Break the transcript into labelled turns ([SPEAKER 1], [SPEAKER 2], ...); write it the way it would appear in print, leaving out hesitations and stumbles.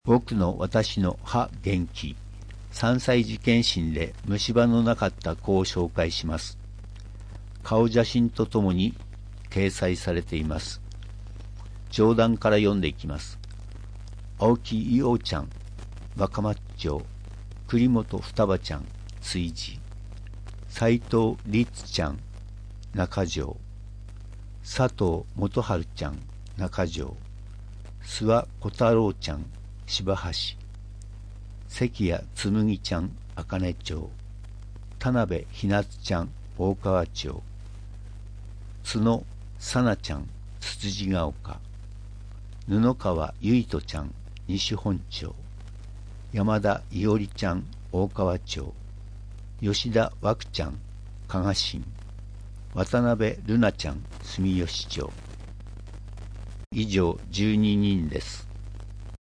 [SPEAKER 1] 僕の私の歯元気。3歳児検診で虫歯のなかった子を紹介します。顔写真とともに掲載されています。上段から読んでいきます。青木伊王ちゃん、若松町。栗本双葉ちゃん、築地。斉藤律ちゃん、中条。佐藤元春ちゃん、中条。諏訪小太郎ちゃん、柴橋。関谷紬ちゃん、茜町。田辺ひなつちゃん、大川町。角さなちゃん、つつじが丘。布川ゆいとちゃん、西本町。山田伊織ちゃん、大川町。吉田和久ちゃん、加賀新。渡辺瑠奈ちゃん、住吉町。以上12人です。